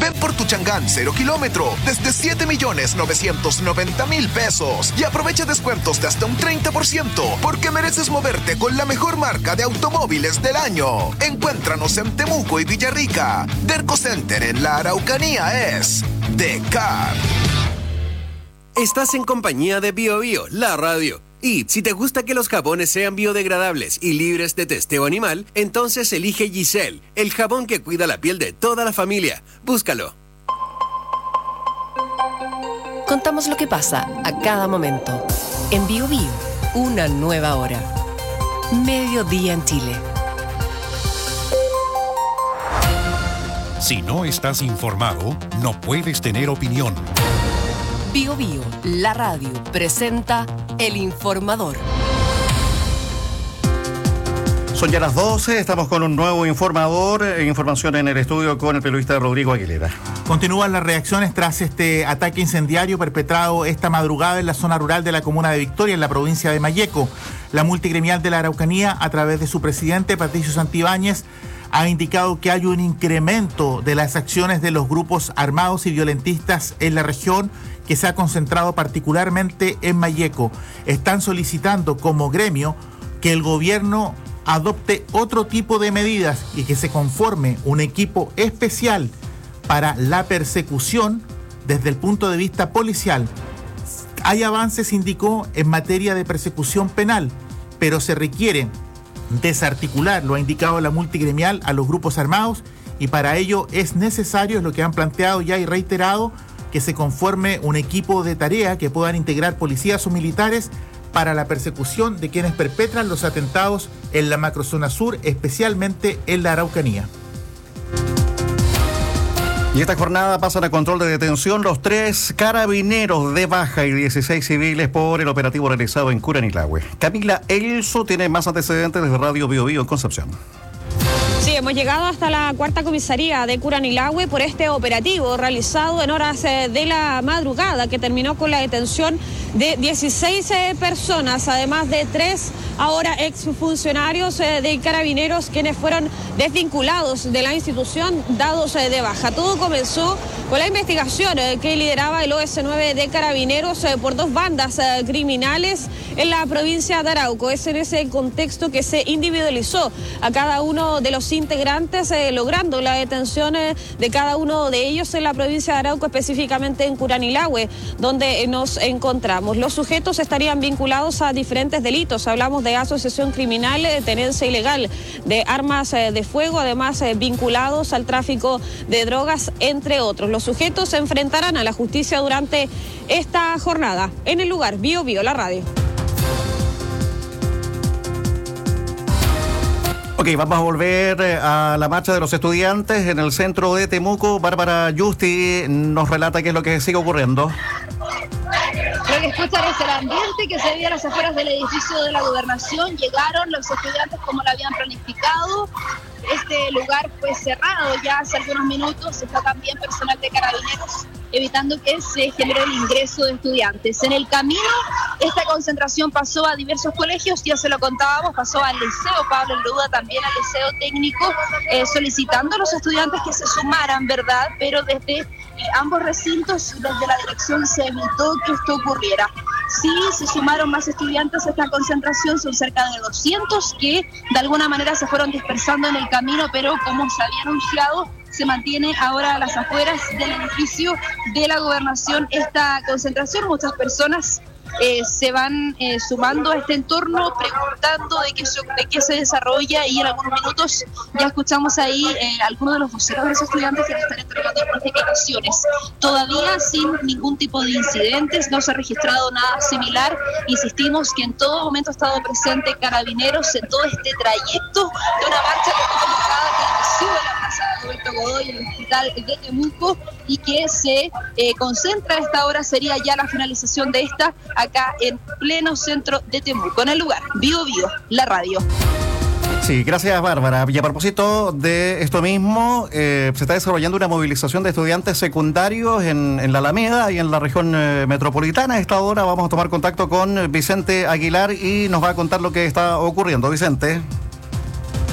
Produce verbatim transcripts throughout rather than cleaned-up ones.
Ven por tu Chang'an cero kilómetro desde siete millones novecientos noventa mil pesos y aprovecha descuentos de hasta un treinta por ciento porque mereces moverte con la mejor marca de automóviles del año. Encuéntranos en Temuco y Villarrica. Derco Center en la Araucanía es Decar. Estás en compañía de Bio Bio, la radio. Y si te gusta que los jabones sean biodegradables y libres de testeo animal, entonces elige Giselle, el jabón que cuida la piel de toda la familia. Búscalo. Contamos lo que pasa a cada momento. En Bio Bio, una nueva hora. Mediodía en Chile. Si no estás informado, no puedes tener opinión. Bio Bio, la radio, presenta El Informador. Son ya las doce, estamos con un nuevo informador, eh, información en el estudio con el periodista Rodrigo Aguilera. Continúan las reacciones tras este ataque incendiario perpetrado esta madrugada en la zona rural de la comuna de Victoria, en la provincia de Malleco. La multigremial de la Araucanía, a través de su presidente, Patricio Santibáñez, ha indicado que hay un incremento de las acciones de los grupos armados y violentistas en la región, que se ha concentrado particularmente en Malleco. Están solicitando como gremio que el gobierno adopte otro tipo de medidas y que se conforme un equipo especial para la persecución desde el punto de vista policial. Hay avances, indicó, en materia de persecución penal, pero se requiere desarticular, lo ha indicado la multigremial, a los grupos armados, y para ello es necesario, es lo que han planteado ya y reiterado, que se conforme un equipo de tarea que puedan integrar policías o militares para la persecución de quienes perpetran los atentados en la macrozona sur, especialmente en la Araucanía. Y esta jornada pasan a control de detención los tres carabineros de baja y dieciséis civiles por el operativo realizado en Curanilahue. Camila Elso tiene más antecedentes desde Radio Bio Bio en Concepción. Sí, hemos llegado hasta la cuarta comisaría de Curanilahue por este operativo realizado en horas de la madrugada, que terminó con la detención de dieciséis personas, además de tres ahora exfuncionarios de Carabineros, quienes fueron desvinculados de la institución, dados de baja. Todo comenzó con la investigación que lideraba el O S nueve de Carabineros por dos bandas criminales en la provincia de Arauco. Es en ese contexto que se individualizó a cada uno de los integrantes, eh, logrando la detención eh, de cada uno de ellos en la provincia de Arauco, específicamente en Curanilahue, donde eh, nos encontramos. Los sujetos estarían vinculados a diferentes delitos. Hablamos de asociación criminal, eh, tenencia ilegal de armas eh, de fuego, además eh, vinculados al tráfico de drogas, entre otros. Los sujetos se enfrentarán a la justicia durante esta jornada. En el lugar, Bio Bio, la radio. Ok, vamos a volver a la marcha de los estudiantes en el centro de Temuco. Bárbara Yusti nos relata qué es lo que sigue ocurriendo. Lo que escuchan es el ambiente que se vive a las afueras del edificio de la gobernación. Llegaron los estudiantes como lo habían planificado. Este lugar fue cerrado ya hace algunos minutos. Está también personal de Carabineros evitando que se genere el ingreso de estudiantes. En el camino, esta concentración pasó a diversos colegios, ya se lo contábamos, pasó al Liceo Pablo Neruda, también al Liceo Técnico, eh, solicitando a los estudiantes que se sumaran, ¿verdad? Pero desde eh, ambos recintos, desde la dirección, se evitó que esto ocurriera. Sí, se sumaron más estudiantes a esta concentración, son cerca de doscientos que de alguna manera se fueron dispersando en el camino, pero como se había anunciado, se mantiene ahora a las afueras del edificio de la gobernación esta concentración. Muchas personas eh, se van eh, sumando a este entorno, preguntando de qué, de qué se desarrolla, y en algunos minutos ya escuchamos ahí eh, algunos de los voceros de los estudiantes que están entregando algunas declaraciones. Todavía sin ningún tipo de incidentes, no se ha registrado nada similar. Insistimos que en todo momento ha estado presente Carabineros en todo este trayecto de una marcha que fue convocada, que inició en la plaza Roberto Godoy, en el hospital de Temuco, y que se eh, concentra a esta hora, sería ya la finalización de esta, acá en pleno centro de Temuco, en el lugar Bio Bio, la radio. Sí, gracias Bárbara. Y a propósito de esto mismo, eh, se está desarrollando una movilización de estudiantes secundarios en, en la Alameda y en la región eh, metropolitana. A esta hora vamos a tomar contacto con Vicente Aguilar y nos va a contar lo que está ocurriendo. Vicente.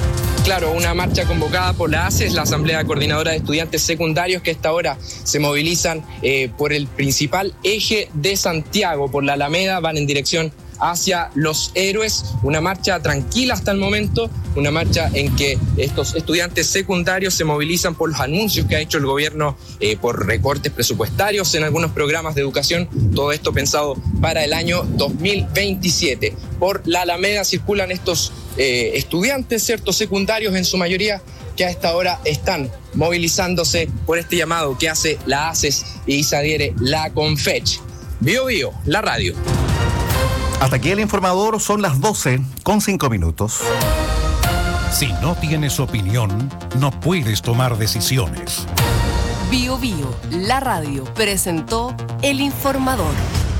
claro, una marcha convocada por la A C E S, la Asamblea Coordinadora de Estudiantes Secundarios, que a esta hora se movilizan eh, por el principal eje de Santiago, por la Alameda, van en dirección hacia Los Héroes. Una marcha tranquila hasta el momento, una marcha en que estos estudiantes secundarios se movilizan por los anuncios que ha hecho el gobierno eh, por recortes presupuestarios en algunos programas de educación, todo esto pensado para el año dos mil veintisiete. Por la Alameda circulan estos eh, estudiantes, ciertos secundarios en su mayoría, que a esta hora están movilizándose por este llamado que hace la A C E S y se adhiere la Confech. Bio Bio, la radio. Hasta aquí el informador, son las doce con cinco minutos. Si no tienes opinión, no puedes tomar decisiones. Bio Bio, la radio, presentó El Informador.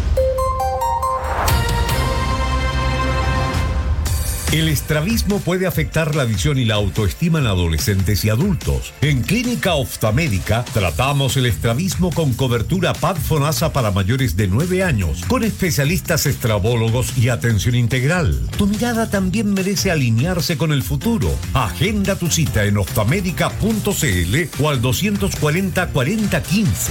El estrabismo puede afectar la visión y la autoestima en adolescentes y adultos. En Clínica Oftalmédica tratamos el estrabismo con cobertura P A D FONASA para mayores de nueve años, con especialistas estrabólogos y atención integral. Tu mirada también merece alinearse con el futuro. Agenda tu cita en oftalmédica punto c l o al doscientos cuarenta, cuarenta, quince.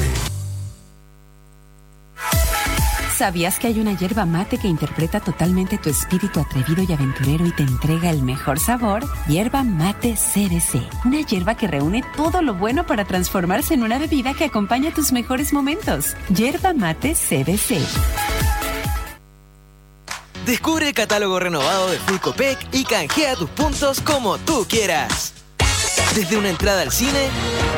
¿Sabías que hay una yerba mate que interpreta totalmente tu espíritu atrevido y aventurero y te entrega el mejor sabor? Yerba Mate C B C. Una yerba que reúne todo lo bueno para transformarse en una bebida que acompaña tus mejores momentos. Yerba Mate C B C. Descubre el catálogo renovado de Full Copec y canjea tus puntos como tú quieras. Desde una entrada al cine,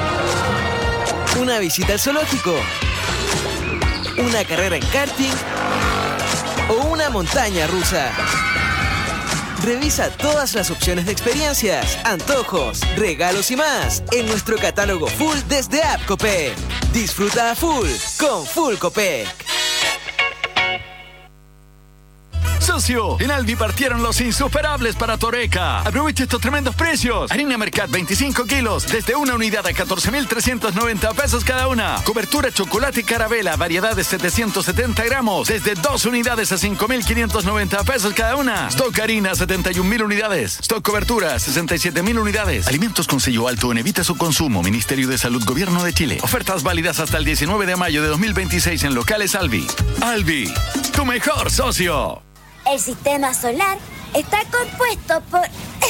una visita al zoológico, una carrera en karting o una montaña rusa. Revisa todas las opciones de experiencias, antojos, regalos y más en nuestro catálogo full desde App Copec. Disfruta a full con Full Copec. Socio, en Alvi partieron los insuperables para Toreca. Aprovecha estos tremendos precios. Harina Mercat veinticinco kilos, desde una unidad a catorce mil trescientos noventa pesos cada una. Cobertura chocolate y carabela, variedad de setecientos setenta gramos, desde dos unidades a cinco mil quinientos noventa pesos cada una. Stock harina, setenta y un mil unidades. Stock cobertura, sesenta y siete mil unidades. Alimentos con sello alto en Evita su consumo. Ministerio de Salud, Gobierno de Chile. Ofertas válidas hasta el diecinueve de mayo de dos mil veintiséis en locales Alvi. Alvi, tu mejor socio. El sistema solar está compuesto por...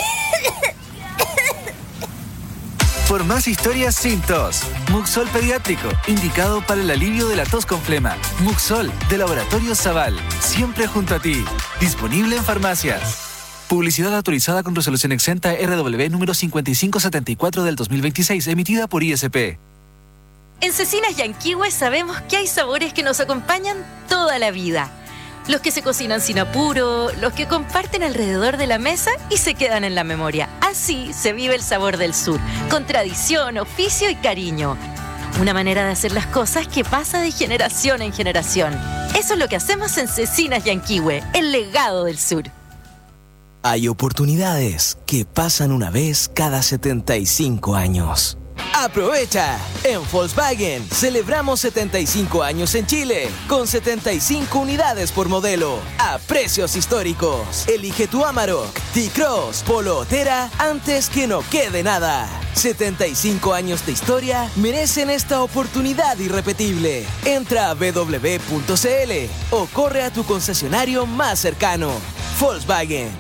Por más historias sin tos. Muxol Pediátrico, indicado para el alivio de la tos con flema. Muxol, de Laboratorio Zaval, siempre junto a ti. Disponible en farmacias. Publicidad autorizada con resolución exenta R W número cincuenta y cinco setenta y cuatro del dos mil veintiséis, emitida por I S P. En Cecinas Yanquihue sabemos que hay sabores que nos acompañan toda la vida. Los que se cocinan sin apuro, los que comparten alrededor de la mesa y se quedan en la memoria. Así se vive el sabor del sur, con tradición, oficio y cariño. Una manera de hacer las cosas que pasa de generación en generación. Eso es lo que hacemos en Cecinas Yanquihue, el legado del sur. Hay oportunidades que pasan una vez cada setenta y cinco años. ¡Aprovecha! En Volkswagen celebramos setenta y cinco años en Chile, con setenta y cinco unidades por modelo, a precios históricos. Elige tu Amarok, T-Cross, Polo o Tera antes que no quede nada. setenta y cinco años de historia merecen esta oportunidad irrepetible. Entra a w w w punto c l o corre a tu concesionario más cercano. Volkswagen.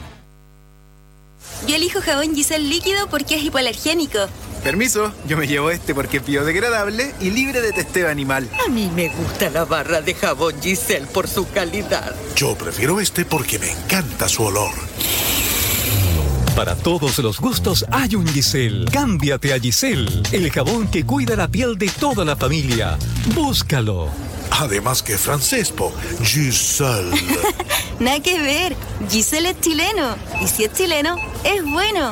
Yo elijo jabón Giselle líquido porque es hipoalergénico. Permiso, yo me llevo este porque es biodegradable y libre de testeo animal. A mí me gusta la barra de jabón Giselle por su calidad. Yo prefiero este porque me encanta su olor. Para todos los gustos hay un Giselle. Cámbiate a Giselle, el jabón que cuida la piel de toda la familia. Búscalo. Además que francés, po. Giselle. Nada que ver. Giselle es chileno. Y si es chileno, es bueno.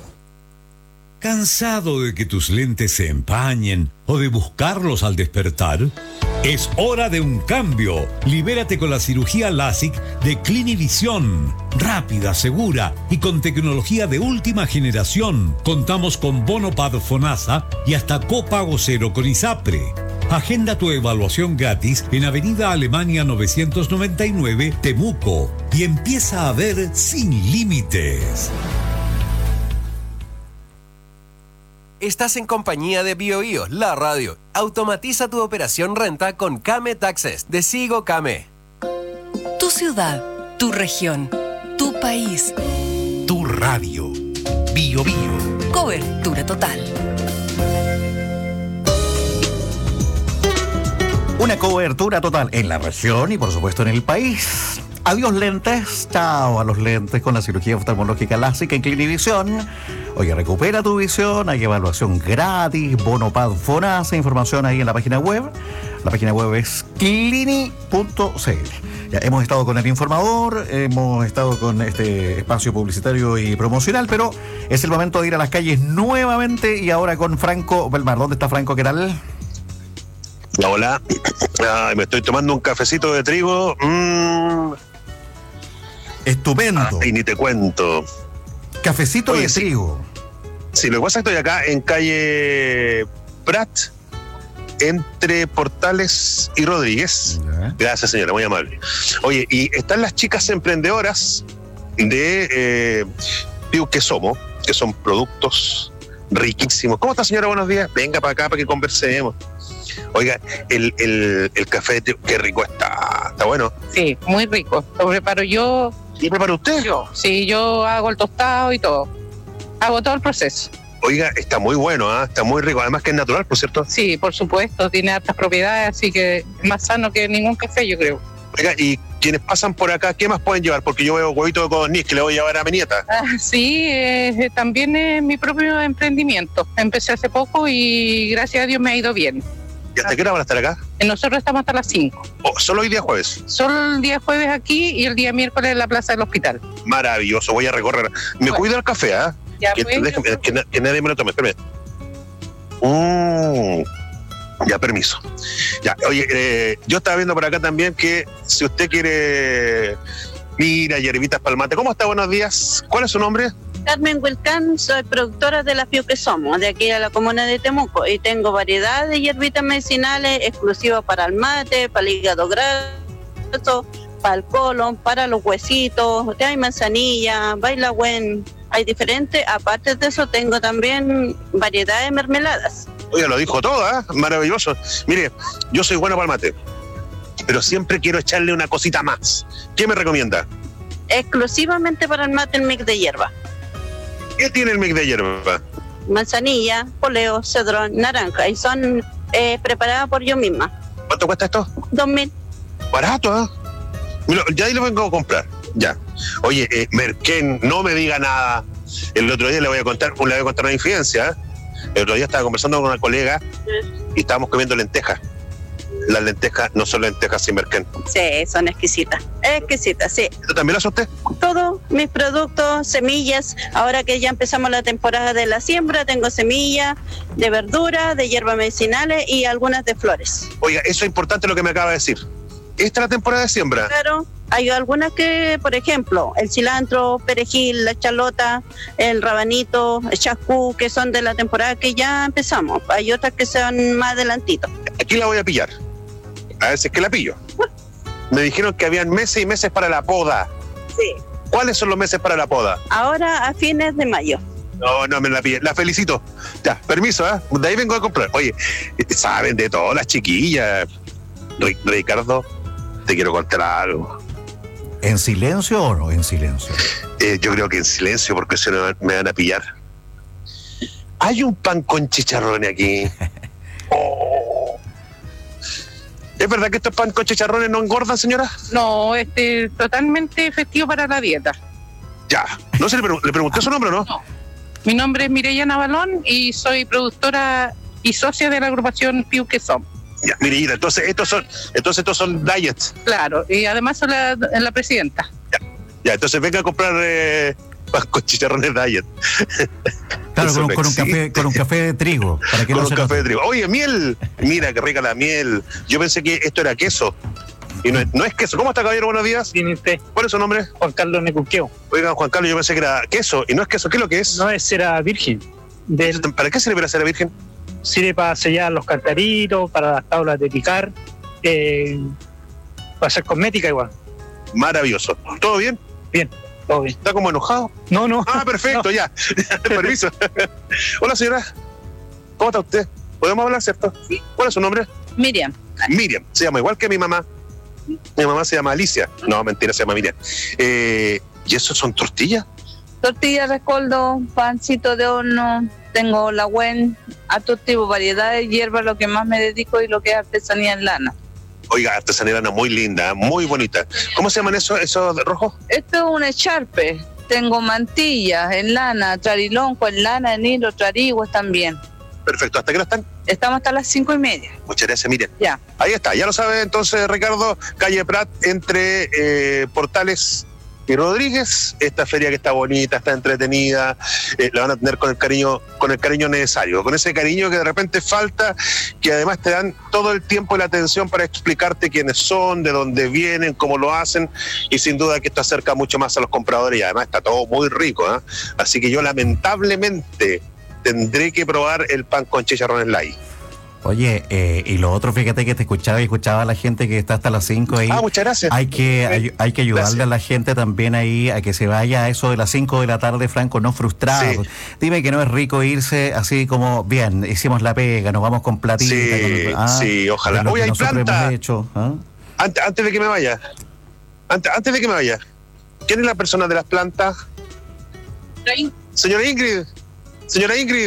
¿Cansado de que tus lentes se empañen o de buscarlos al despertar? Es hora de un cambio. Libérate con la cirugía LASIK de Clinivision. Rápida, segura y con tecnología de última generación. Contamos con bono P A D FONASA y hasta copago cero con ISAPRE. Agenda tu evaluación gratis en Avenida Alemania novecientos noventa y nueve, Temuco, y empieza a ver sin límites. Estás en compañía de BioBio, la radio. Automatiza tu operación renta con Kame Taxes de Sigo Kame. Tu ciudad, tu región, tu país. Tu radio. BioBio. Cobertura total. Una cobertura total en la región y por supuesto en el país. Adiós lentes, chao a los lentes con la cirugía oftalmológica LASIK en Clinivisión. Oye, recupera tu visión, hay evaluación gratis, bono Pad FONASA, información ahí en la página web. La página web es clini punto c l. Ya hemos estado con el informador, hemos estado con este espacio publicitario y promocional, pero es el momento de ir a las calles nuevamente y ahora con Franco Belmar. ¿Dónde está Franco? ¿Qué tal? Hola, ay, me estoy tomando un cafecito de trigo. Mm. Estupendo. Y ni te cuento. Cafecito Oye, de sí, trigo. Sí, lo que pasa es que estoy acá en calle Prat, entre Portales y Rodríguez. ¿Ya? Gracias, señora, muy amable. Oye, y están las chicas emprendedoras de eh, Piu que Somos, que son productos riquísimos. ¿Cómo está, señora? Buenos días. Venga para acá para que conversemos. Oiga, el, el, el café, qué rico está. ¿Está bueno? Sí, muy rico. Lo preparo yo. ¿Y prepara usted? Yo, sí, yo hago el tostado y todo. Hago todo el proceso. Oiga, está muy bueno, ¿eh? Está muy rico. Además que es natural, por cierto. Sí, por supuesto. Tiene hartas propiedades, así que es más sano que ningún café, yo creo. Oiga, y quienes pasan por acá, ¿qué más pueden llevar? Porque yo veo huevito de codorniz que le voy a llevar a mi nieta. Ah, sí, eh, también es mi propio emprendimiento. Empecé hace poco y gracias a Dios me ha ido bien. ¿Y hasta qué hora van a estar acá? Nosotros estamos hasta las cinco. Oh, ¿solo hoy día jueves? Solo el día jueves aquí y el día miércoles en la plaza del hospital. Maravilloso, voy a recorrer. Me bueno. Cuido el café, ¿ah? ¿eh? Ya que, pues, déjame, que, que, que nadie me lo tome, espérame. Mm, ya, permiso. Ya, oye, eh, yo estaba viendo por acá también que si usted quiere... Mira, hierbitas palmate. ¿Cómo está? Buenos días. ¿Cuál es su nombre? Carmen Huelcán, soy productora de la Piu que Somos, de aquí a la comuna de Temuco, y tengo variedad de hierbitas medicinales exclusivas para el mate, para el hígado graso, para el colon, para los huesitos, hay manzanilla, bailagüen, hay diferentes. Aparte de eso, tengo también variedad de mermeladas. Oye, lo dijo todo, ¿eh? Maravilloso. Mire, yo soy bueno para el mate, pero siempre quiero echarle una cosita más. ¿Qué me recomienda? Exclusivamente para el mate, el mix de hierba. ¿Qué tiene el mix de hierba? Manzanilla, poleo, cedrón, naranja, y son eh, preparadas por yo misma. ¿Cuánto cuesta esto? Dos mil. Barato, ¿eh? Mira, ya ahí lo vengo a comprar, ya. Oye, eh, Merquén, no me diga nada. El otro día le voy a contar, le voy a contar una infidencia, ¿eh? El otro día estaba conversando con una colega y estábamos comiendo lentejas. Las lentejas no son lentejas sin Merquén. Sí, son exquisitas, exquisitas, sí. ¿Esto también lo hace usted? Todos mis productos, semillas, ahora que ya empezamos la temporada de la siembra, tengo semillas de verdura, de hierbas medicinales y algunas de flores. Oiga, eso es importante lo que me acaba de decir. ¿Esta es la temporada de siembra? Claro, hay algunas que, por ejemplo, el cilantro, perejil, la chalota, el rabanito, el chascú, que son de la temporada que ya empezamos. Hay otras que son más adelantitos. Aquí la voy a pillar. A ver si es que la pillo. Me dijeron que habían meses y meses para la poda. Sí. ¿Cuáles son los meses para la poda? Ahora a fines de mayo. No, no me la pillé. La felicito. Ya, permiso, ¿eh? De ahí vengo a comprar. Oye, saben de todas las chiquillas. Ricardo, te quiero contar algo. ¿En silencio o no en silencio? Eh, yo creo que en silencio, porque si no me van a pillar. Hay un pan con chicharrones aquí. Oh. ¿Es verdad que estos pan con chicharrones no engordan, señora? No, este, totalmente efectivo para la dieta. Ya. ¿No se le, pre- le pregunté su nombre o no? No. Mi nombre es Mireya Navalón y soy productora y socia de la agrupación Piu que Somos. Ya, mire, entonces estos son, entonces estos son diets. Claro, y además soy la, la presidenta. Ya, ya, entonces venga a comprar eh, pan con chicharrones diet. Claro, con, con, un café, con un café de trigo. Para que con no un se café note. de trigo. Oye, miel. Mira qué rica la miel. Yo pensé que esto era queso. Y no es, no es queso. ¿Cómo está, caballero? Buenos días. Bien, usted. ¿Cuál es su nombre? Juan Carlos Necuqueo. Oigan, Juan Carlos, yo pensé que era queso. Y no es queso. ¿Qué es lo que es? No, es cera virgen. Del... ¿Para qué sirve la cera virgen? Sirve para sellar los cantaritos, para las tablas de picar, eh, para hacer cosmética igual. Maravilloso. ¿Todo bien? Bien, todo bien. ¿Está como enojado? No, no. Ah, perfecto, no. ya. Permiso. Hola, señora. ¿Cómo está usted? ¿Podemos hablar, cierto? Sí. ¿Cuál es su nombre? Miriam. Miriam, se llama igual que mi mamá. Mi mamá se llama Alicia. No, mentira, se llama Miriam. Eh, ¿Y eso son tortillas? Tortillas de coldo, pancito de horno, tengo la wen, a todo tipo, variedades, hierbas, lo que más me dedico y lo que es artesanía en lana. Oiga, artesanía lana muy linda, muy bonita. ¿Cómo se llaman esos, esos rojos? Esto es un echarpe. Tengo mantillas en lana, trarilonco en lana, en hilo, trarigües también. Perfecto, ¿hasta qué hora están? Estamos hasta las cinco y media. Muchas gracias, Miriam. Ya. Ahí está, ya lo sabe entonces, Ricardo, calle Prat, entre eh, Portales y Rodríguez. Esta feria que está bonita, está entretenida, eh, la van a tener con el cariño, con el cariño necesario, con ese cariño que de repente falta, que además te dan todo el tiempo y la atención para explicarte quiénes son, de dónde vienen, cómo lo hacen, y sin duda que esto acerca mucho más a los compradores y además está todo muy rico, ¿eh? Así que yo lamentablemente tendré que probar el pan con chicharrones light. Oye, eh, y lo otro, fíjate que te escuchaba y escuchaba a la gente que está hasta las cinco ahí. Ah, muchas gracias. Hay que, hay, hay que ayudarle gracias. a la gente también ahí a que se vaya a eso de las cinco de la tarde, Franco, no frustrado. Sí. Dime que no es rico irse así como, bien, hicimos la pega, nos vamos con platita. Sí, con, ah, sí, ojalá. Oye, hay planta. Hecho, ¿ah? antes, antes de que me vaya, antes, antes de que me vaya, ¿quién es la persona de las plantas? Señora Ingrid, señora Ingrid,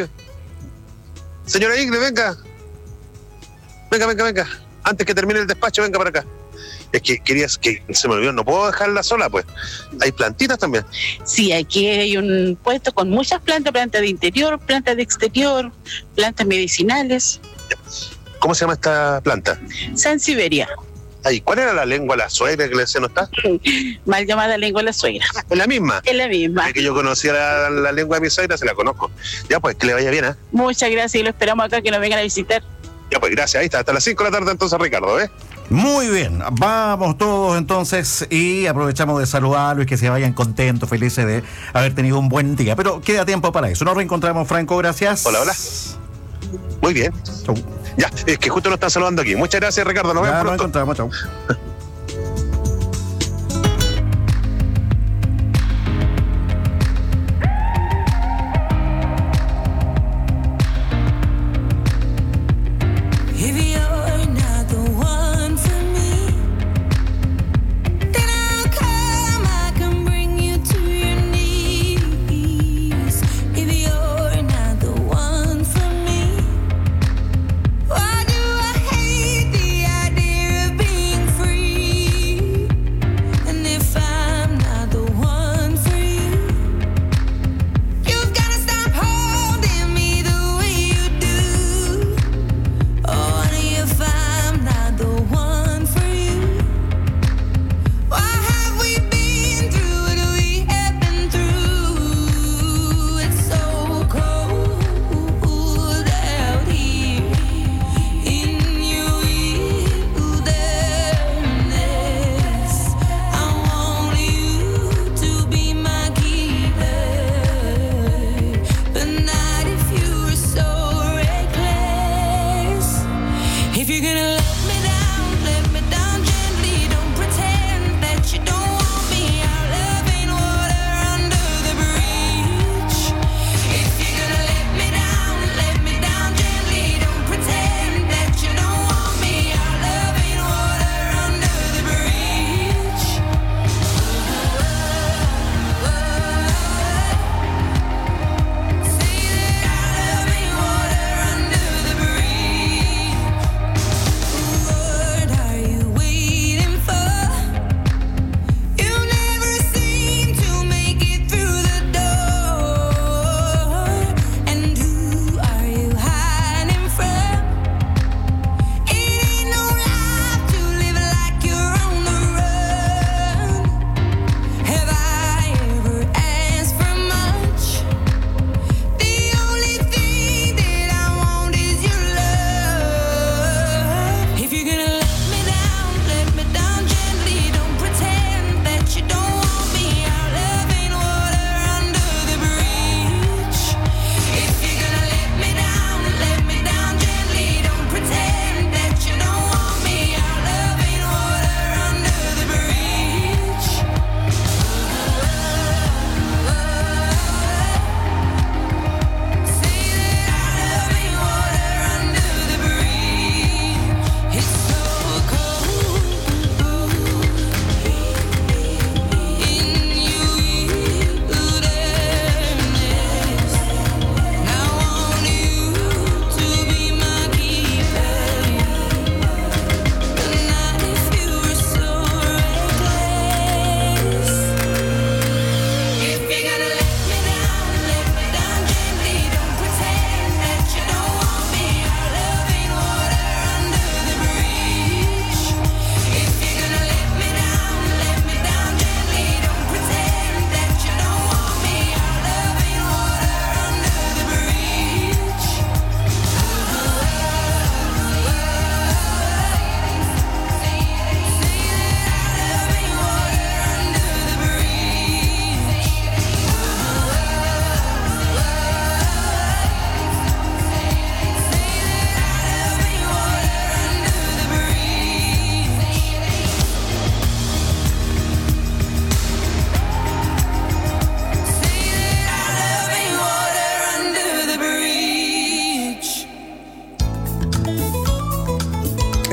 señora Ingrid, venga. Venga, venga, venga. Antes que termine el despacho, venga para acá. Es que querías que se me olvidó, no puedo dejarla sola, pues. Hay plantitas también. Sí, aquí hay un puesto con muchas plantas, plantas de interior, plantas de exterior, plantas medicinales. ¿Cómo se llama esta planta? Sansevieria. Ay, ¿cuál era la lengua la suegra que le decía no está? Mal llamada lengua la suegra. ¿Es la misma? Es la misma. Es que yo conocía la, la lengua de mi suegra, se la conozco. Ya, pues, que le vaya bien, ¿eh? Muchas gracias y lo esperamos acá que nos vengan a visitar. Ya pues, gracias. Ahí está, hasta las cinco de la tarde entonces, Ricardo, ¿eh? Muy bien, vamos todos entonces y aprovechamos de saludarlos y que se vayan contentos, felices de haber tenido un buen día. Pero queda tiempo para eso. Nos reencontramos, Franco, gracias. Hola, hola. Muy bien. Chau. Ya, es que justo nos están saludando aquí. Muchas gracias, Ricardo. Nos vemos pronto. Nos encontramos, chau.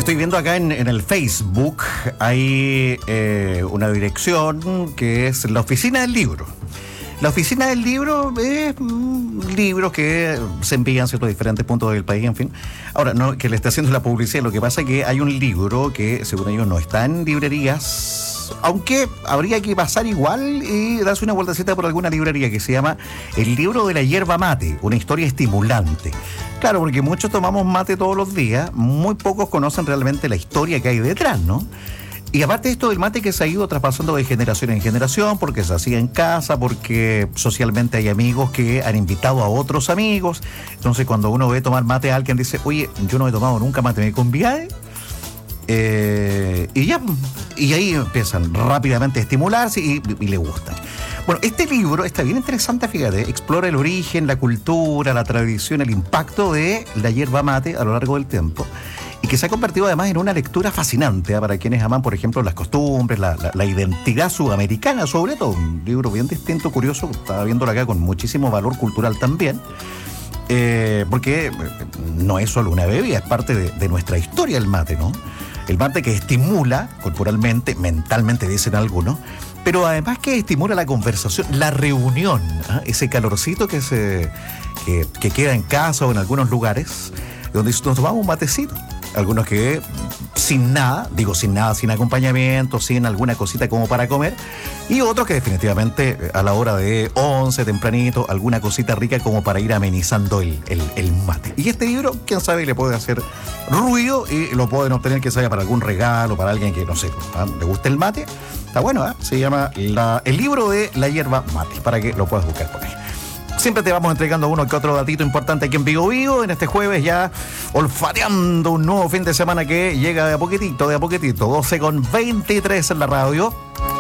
Estoy viendo acá en, en el Facebook, hay eh, una dirección que es la Oficina del Libro. La Oficina del Libro es mm, libros que se envían a ciertos diferentes puntos del país, en fin. Ahora, no que le esté haciendo la publicidad, lo que pasa es que hay un libro que, según ellos, no está en librerías, aunque habría que pasar igual y darse una vueltecita por alguna librería, que se llama El libro de la hierba mate, una historia estimulante. Claro, porque muchos tomamos mate todos los días, muy pocos conocen realmente la historia que hay detrás, ¿no? Y aparte esto del mate que se ha ido traspasando de generación en generación, porque se hacía en casa, porque socialmente hay amigos que han invitado a otros amigos. Entonces cuando uno ve tomar mate a alguien dice, oye, yo no he tomado nunca mate, ¿me conviene? Eh, y ya, y ahí empiezan rápidamente a estimularse y, y le gustan. Bueno, este libro está bien interesante, fíjate, explora el origen, la cultura, la tradición, el impacto de la hierba mate a lo largo del tiempo, y que se ha convertido además en una lectura fascinante ¿eh? para quienes aman, por ejemplo, las costumbres, la, la, la identidad sudamericana, sobre todo. Un libro bien distinto, curioso, estaba viéndolo acá con muchísimo valor cultural también, eh, porque no es solo una bebida, es parte de, de nuestra historia el mate, ¿no? El mate que estimula corporalmente, mentalmente dicen algunos, pero además que estimula la conversación, la reunión, ¿eh? ese calorcito que, se, que, que queda en casa o en algunos lugares, donde nos tomamos un matecito. Algunos que sin nada, digo sin nada, sin acompañamiento, sin alguna cosita como para comer, y otros que definitivamente a la hora de once, tempranito, alguna cosita rica como para ir amenizando el, el, el mate. Y este libro, quién sabe, le puede hacer ruido y lo pueden obtener, que sea para algún regalo, para alguien que, no sé, ¿eh? le guste el mate. Está bueno, ¿eh? Se llama la, El libro de la hierba mate, para que lo puedas buscar por ahí. Siempre te vamos entregando uno que otro datito importante aquí en Vigo Vigo, en este jueves ya olfateando un nuevo fin de semana que llega de a poquitito, de a poquitito, doce con veintitrés en la radio.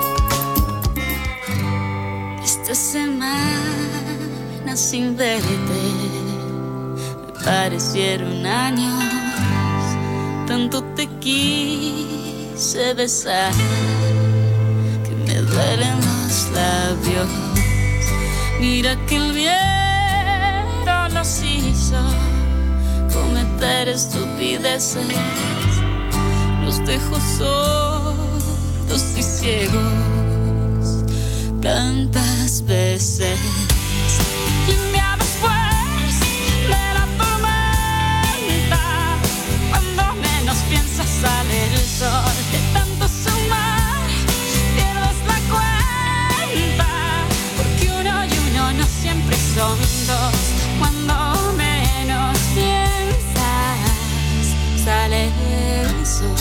Esta semana sin verte me parecieron años, tanto te quise besar que me duelen los labios. Mira que el viento nos hizo cometer estupideces, nos dejó sordos y ciegos tantas veces. Y un día después de la tormenta, cuando menos piensas sale el sol, de tanto sumar pierdes la cuenta, porque uno y uno no siempre son dos. Cuando menos piensas sale el sol.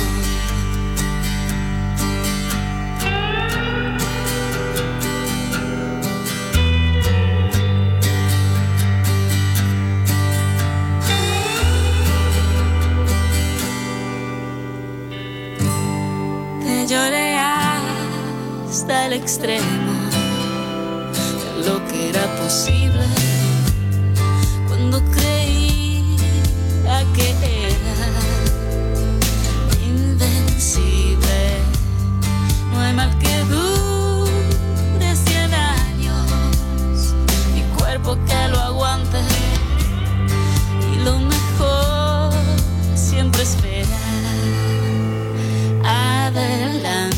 Te lloré hasta el extremo de lo que era posible, cuando creía que era invencible. No hay mal que dure cien años, mi cuerpo que lo aguante, y lo mejor siempre espera adelante.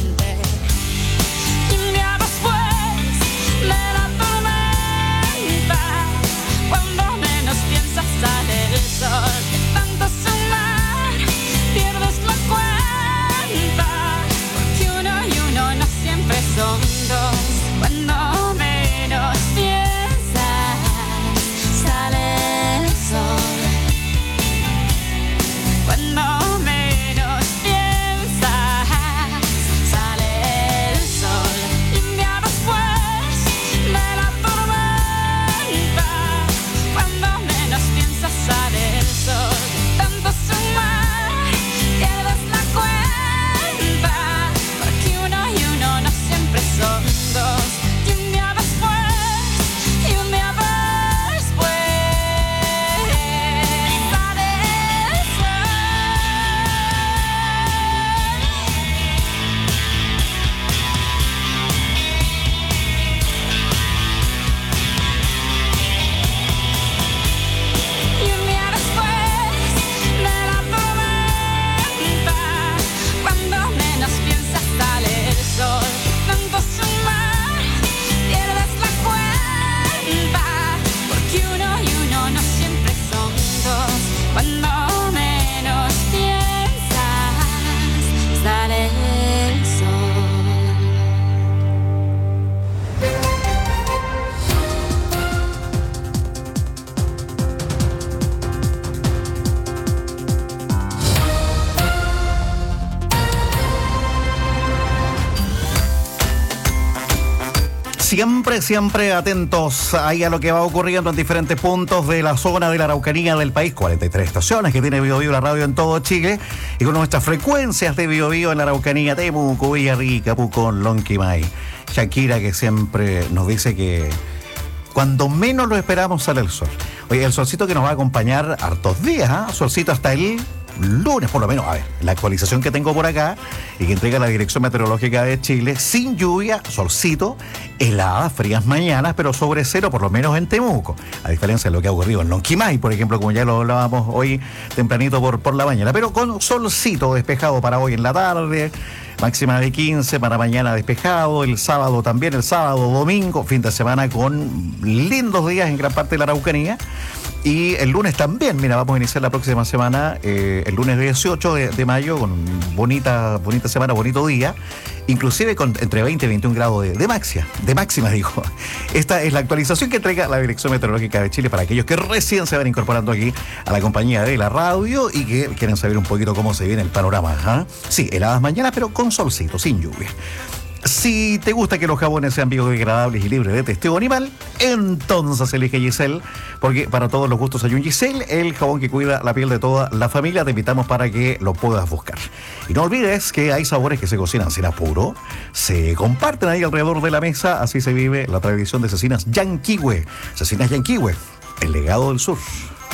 Siempre, siempre atentos ahí a lo que va ocurriendo en diferentes puntos de la zona de la Araucanía del país. cuarenta y tres estaciones que tiene Bio Bio la radio en todo Chile. Y con nuestras frecuencias de Bio Bio en la Araucanía, Temuco, Villarrica, Pucón, Lonquimay. Shakira, que siempre nos dice que cuando menos lo esperamos sale el sol. Oye, el solcito que nos va a acompañar hartos días, ¿eh? Solcito hasta el lunes, por lo menos. A ver, la actualización que tengo por acá y que entrega la Dirección Meteorológica de Chile, sin lluvia, solcito, heladas, frías mañanas, pero sobre cero, por lo menos en Temuco. A diferencia de lo que ha ocurrido en Lonquimay, por ejemplo, como ya lo hablábamos hoy tempranito por, por la mañana. Pero con solcito despejado para hoy en la tarde, máxima de quince, para mañana despejado, el sábado también, el sábado, domingo, fin de semana con lindos días en gran parte de la Araucanía. Y el lunes también, mira, vamos a iniciar la próxima semana, eh, el lunes dieciocho de, de mayo, con bonita, bonita semana, bonito día, inclusive con entre veinte y veintiún grados de, de máxima, de máxima digo. Esta es la actualización que entrega la Dirección Meteorológica de Chile para aquellos que recién se van incorporando aquí a la compañía de la radio y que quieren saber un poquito cómo se viene el panorama. ¿eh? Sí, heladas mañanas, pero con solcito, sin lluvia. Si te gusta que los jabones sean biodegradables y libres de testeo animal, entonces elige Giselle, porque para todos los gustos hay un Giselle, el jabón que cuida la piel de toda la familia. Te invitamos para que lo puedas buscar. Y no olvides que hay sabores que se cocinan sin apuro, se comparten ahí alrededor de la mesa, así se vive la tradición de Cecinas Yanquihue. Cecinas Yanquihue, el legado del sur.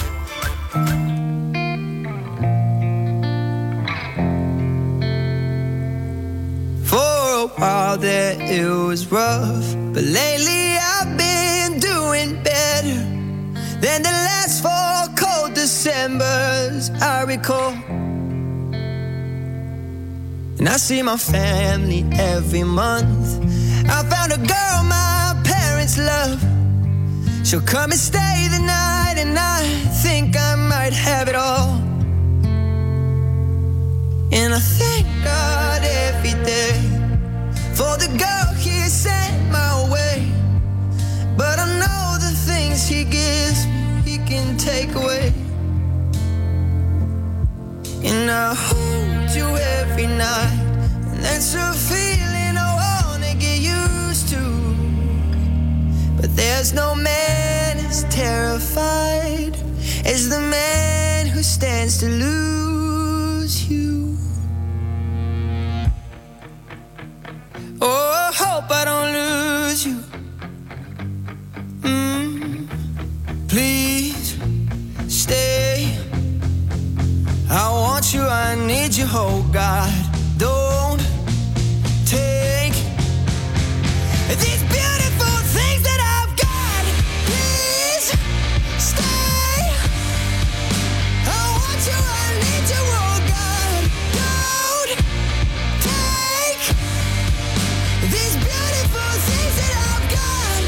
While that it was rough, but lately I've been doing better than the last four cold Decembers I recall. And I see my family every month. I found a girl my parents love. She'll come and stay the night, and I think I might have it all. And I thank God every day for the girl he sent my way. But I know the things he gives me, he can take away. And I hold you every night, and that's a feeling I wanna get used to. But there's no man as terrified as the man who stands to lose you. Oh, I hope I don't lose you. Mm, please stay. I want you, I need you, oh God. Don't take these beautiful things that I've got. Please stay. I want you, I need you, oh God. Don't take these beautiful things that I've got.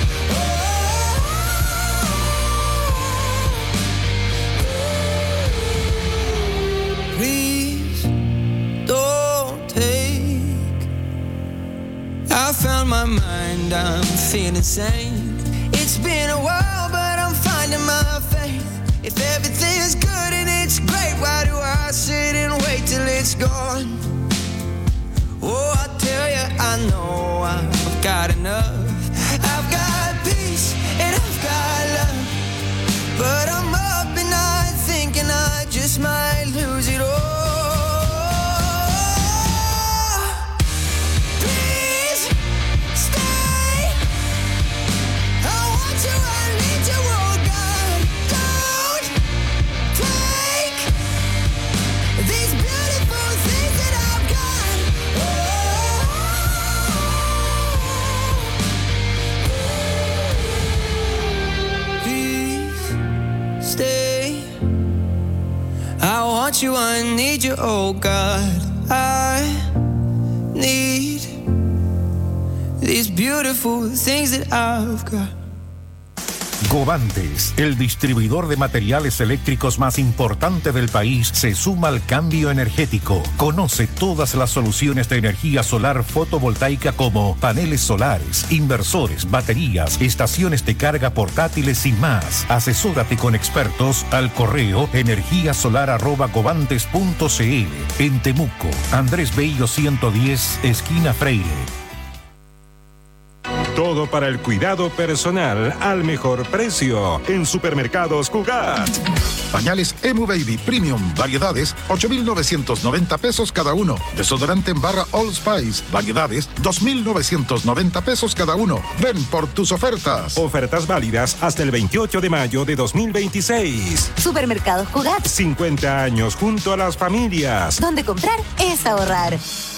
Oh, please don't take. I found my mind, I'm feeling sane. It's been a while, but I'm finding my faith. If everything's good and it's great, why do I sit and wait till it's gone? Oh, I tell you, I know I've got enough. I've got peace and I've got love. But I'm up and I'm thinking I just might lose it all. Please stay. I want you, I need you, oh God. Don't take these beautiful things that I've got. Stay. I want you, I need you, oh God. I need these beautiful things that I've got. Govantes, el distribuidor de materiales eléctricos más importante del país, se suma al cambio energético. Conoce todas las soluciones de energía solar fotovoltaica como paneles solares, inversores, baterías, estaciones de carga portátiles y más. Asesórate con expertos al correo energíasolar arroba govantes punto cl. En Temuco, Andrés Bello ciento diez, esquina Freire. Todo para el cuidado personal al mejor precio en Supermercados Cugat. Pañales Emu Baby Premium, variedades, ocho mil novecientos noventa pesos cada uno. Desodorante en barra All Spice, variedades, dos mil novecientos noventa pesos cada uno. Ven por tus ofertas. Ofertas válidas hasta el veintiocho de mayo de dos mil veintiséis. Supermercados Cugat. cincuenta años junto a las familias. Donde comprar es ahorrar.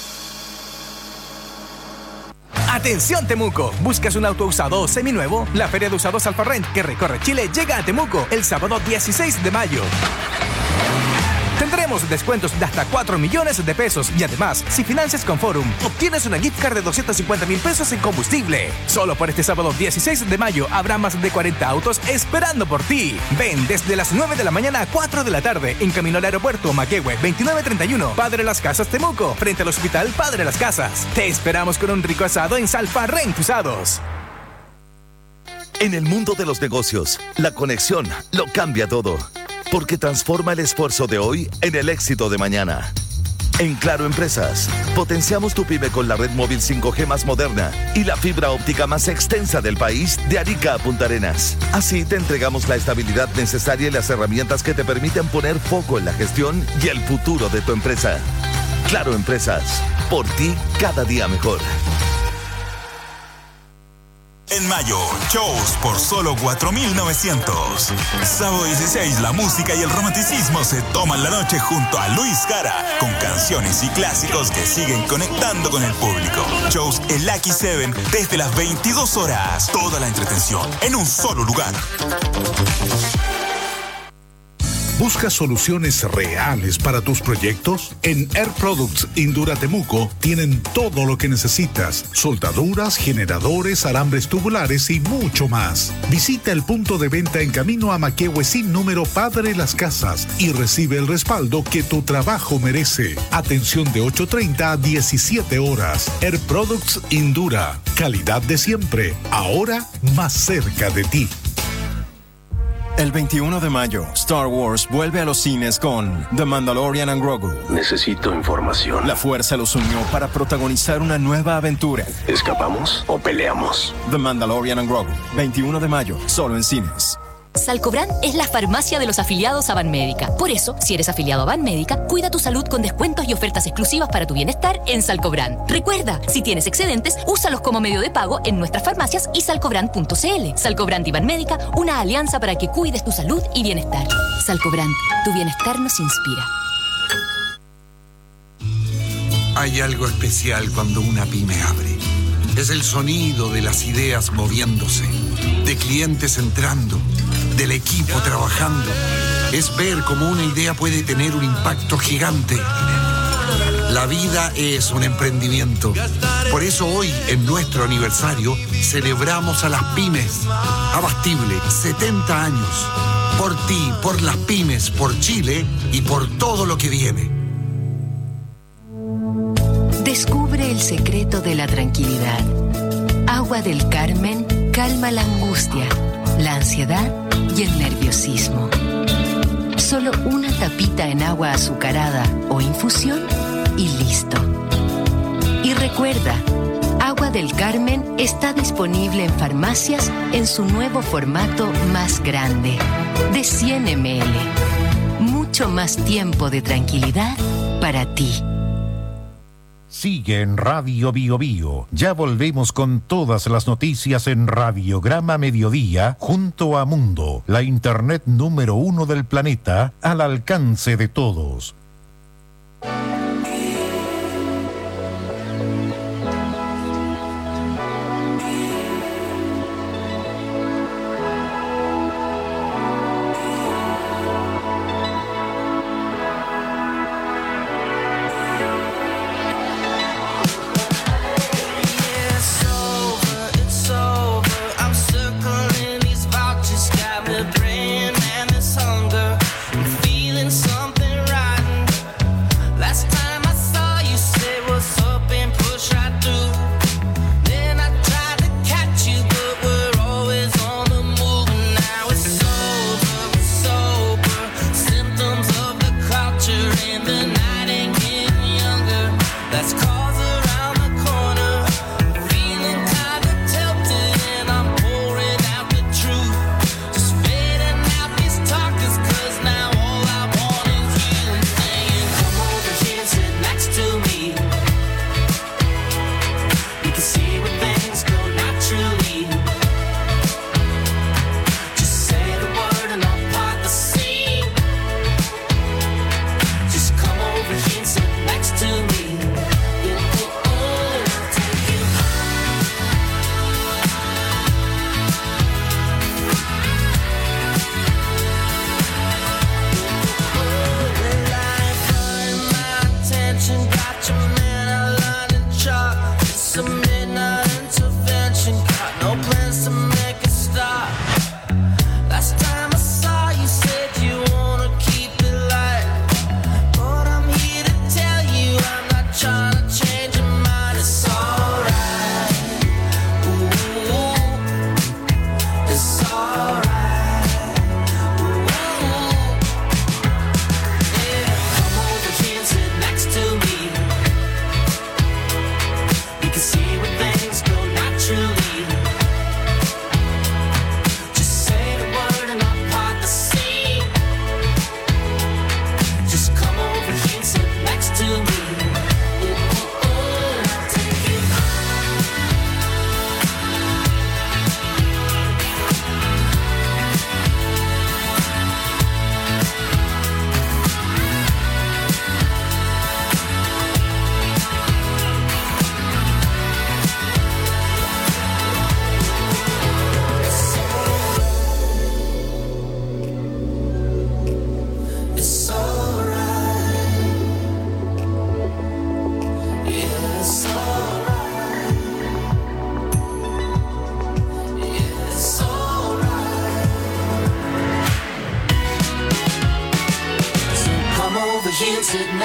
Atención Temuco, ¿buscas un auto usado o seminuevo? La Feria de Usados Alfarrent que recorre Chile llega a Temuco el sábado dieciséis de mayo. Tendremos descuentos de hasta cuatro millones de pesos y además, si financias con Forum, obtienes una gift card de doscientos cincuenta mil pesos en combustible. Solo por este sábado dieciséis de mayo habrá más de cuarenta autos esperando por ti. Ven desde las nueve de la mañana a cuatro de la tarde en camino al aeropuerto Maquehue veintinueve treinta y uno, Padre Las Casas Temuco, frente al Hospital Padre Las Casas. Te esperamos con un rico asado en Salfarrent Usados. En el mundo de los negocios, la conexión lo cambia todo, porque transforma el esfuerzo de hoy en el éxito de mañana. En Claro Empresas, potenciamos tu pyme con la red móvil cinco G más moderna y la fibra óptica más extensa del país de Arica a Punta Arenas. Así te entregamos la estabilidad necesaria y las herramientas que te permiten poner foco en la gestión y el futuro de tu empresa. Claro Empresas, por ti cada día mejor. En mayo, shows por solo cuatro mil novecientos. Sábado dieciséis, la música y el romanticismo se toman la noche junto a Luis Jara, con canciones y clásicos que siguen conectando con el público. Shows en Lucky Seven desde las veintidós horas. Toda la entretención en un solo lugar. ¿Buscas soluciones reales para tus proyectos? En Air Products Indura Temuco tienen todo lo que necesitas: soldaduras, generadores, alambres tubulares y mucho más. Visita el punto de venta en camino a Maquehue sin número Padre Las Casas y recibe el respaldo que tu trabajo merece. Atención de ocho treinta a diecisiete horas. Air Products Indura. Calidad de siempre. Ahora más cerca de ti. El veintiuno de mayo, Star Wars vuelve a los cines con The Mandalorian and Grogu. Necesito información. La fuerza los unió para protagonizar una nueva aventura. ¿Escapamos o peleamos? The Mandalorian and Grogu, veintiuno de mayo, solo en cines. Salcobran es la farmacia de los afiliados a Banmédica. Por eso, si eres afiliado a Banmédica, cuida tu salud con descuentos y ofertas exclusivas para tu bienestar en Salcobran. Recuerda, si tienes excedentes, úsalos como medio de pago en nuestras farmacias y salcobran punto cl. Salcobran y Banmédica, una alianza para que cuides tu salud y bienestar. Salcobran, tu bienestar nos inspira. Hay algo especial cuando una pyme abre. Es el sonido de las ideas moviéndose, de clientes entrando, del equipo trabajando. Es ver cómo una idea puede tener un impacto gigante. La vida es un emprendimiento. Por eso hoy, en nuestro aniversario, celebramos a las pymes. Abastible, setenta años. Por ti, por las pymes, por Chile y por todo lo que viene. Descubre el secreto de la tranquilidad. Agua del Carmen calma la angustia, la ansiedad y el nerviosismo. Solo una tapita en agua azucarada o infusión y listo. Y recuerda, Agua del Carmen está disponible en farmacias en su nuevo formato más grande, de cien mililitros. Mucho más tiempo de tranquilidad para ti. Sigue en Radio Bio Bio. Ya volvemos con todas las noticias en Radiograma Mediodía junto a Mundo, la internet número uno del planeta, al alcance de todos. That's cars around the corner, feeling kinda tempted.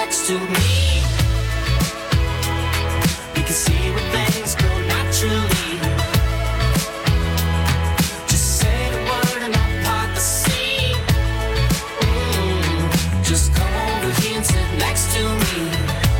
next to me. We can see where things go naturally. Just say the word and I'll part the sea. Mm, just come over here and sit next to me.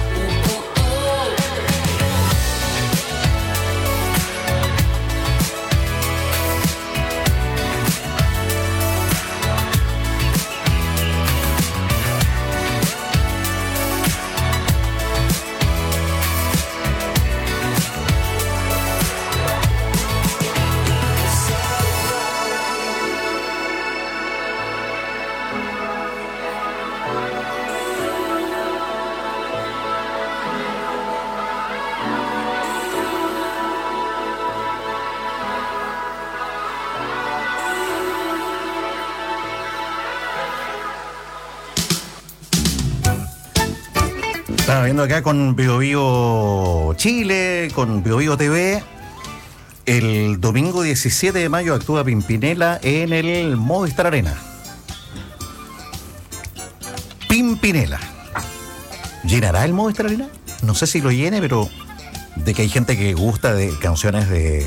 Estaba viendo acá con Bio Bio Chile, con Bio Bio T V. El domingo diecisiete de mayo actúa Pimpinela en el Movistar Arena. Pimpinela. ¿Llenará el Movistar Arena? No sé si lo llene, pero de que hay gente que gusta de canciones de,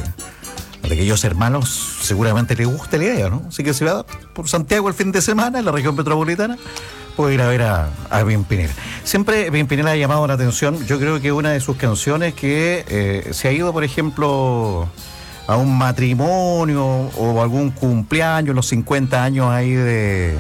de aquellos hermanos, seguramente le gusta la idea, ¿no? Así que se va por Santiago el fin de semana, en la región metropolitana, puede ir a ver a, a Pimpinela. Siempre Pimpinela ha llamado la atención. Yo creo que una de sus canciones que eh, se ha ido, por ejemplo, a un matrimonio o algún cumpleaños, los cincuenta años ahí de,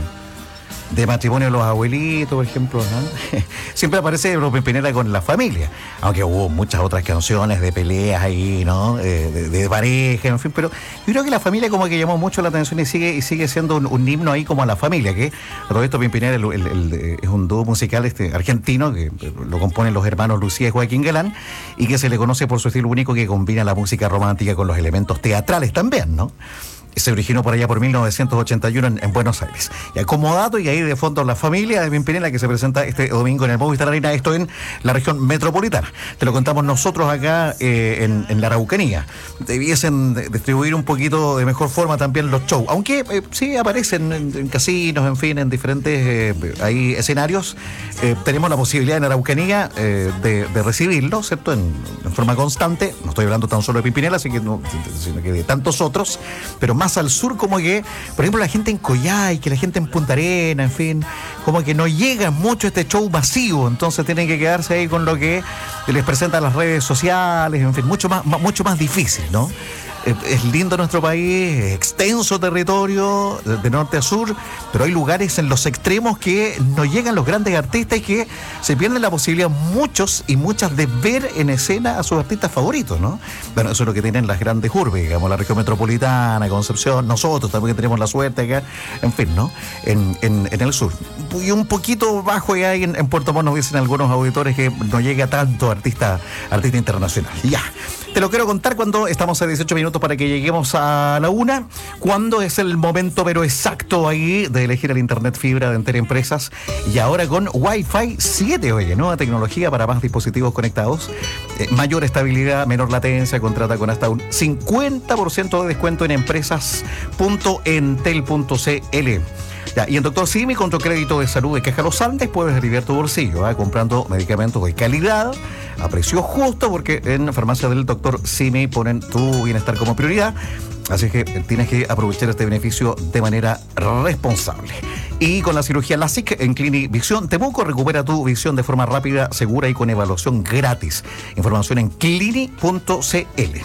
de matrimonio de los abuelitos, por ejemplo, ¿no? Siempre aparece Pimpinela con la familia, aunque hubo muchas otras canciones de peleas ahí, ¿no? Eh, de, de pareja, en fin, pero yo creo que la familia como que llamó mucho la atención y sigue y sigue siendo un, un himno ahí como a la familia, que a todo esto Pimpinela el, el, el, es un dúo musical este argentino que lo componen los hermanos Lucía y Joaquín Galán y que se le conoce por su estilo único que combina la música romántica con los elementos teatrales también, ¿no? Se originó por allá por mil novecientos ochenta y uno en, en Buenos Aires. Y como dato, y ahí de fondo la familia de Pimpinela que se presenta este domingo en el Movistar Arena, esto en la región metropolitana. Te lo contamos nosotros acá eh, en, en la Araucanía. Debiesen de, distribuir un poquito de mejor forma también los shows, aunque eh, sí aparecen en, en casinos, en fin, en diferentes eh, ahí escenarios. Eh, tenemos la posibilidad en Araucanía eh, de, de recibirlo, ¿cierto? En, en forma constante. No estoy hablando tan solo de Pimpinela, así que no, sino que de tantos otros, pero más más al sur, como que, por ejemplo, la gente en Coyhai, que la gente en Punta Arenas, en fin, como que no llega mucho este show masivo, entonces tienen que quedarse ahí con lo que les presentan las redes sociales, en fin, mucho más, mucho más difícil, ¿no? Es lindo nuestro país, extenso territorio de, de norte a sur, pero hay lugares en los extremos que no llegan los grandes artistas y que se pierden la posibilidad muchos y muchas de ver en escena a sus artistas favoritos, ¿no? Bueno, eso es lo que tienen las grandes urbes, digamos, la región metropolitana, Concepción, nosotros también tenemos la suerte acá, en fin, ¿no? En, en, en el sur. Y un poquito bajo ya en, en Puerto Montt nos dicen algunos auditores que no llega tanto artista, artista internacional. Ya, te lo quiero contar cuando estamos a dieciocho minutos para que lleguemos a la una, cuando es el momento pero exacto ahí de elegir el internet fibra de Entel Empresas, y ahora con Wi-Fi siete, oye, nueva tecnología para más dispositivos conectados, eh, mayor estabilidad, menor latencia, contrata con hasta un cincuenta por ciento de descuento en empresas punto entel punto cl. Ya, y en Doctor Simi, con tu crédito de salud de Caja Los Andes, puedes aliviar tu bolsillo, ¿eh? comprando medicamentos de calidad, a precio justo, porque en Farmacia del Doctor Simi ponen tu bienestar como prioridad. Así que tienes que aprovechar este beneficio de manera responsable. Y con la cirugía LASIK en Clinic Visión Temuco, recupera tu visión de forma rápida, segura y con evaluación gratis. Información en clinic punto cl.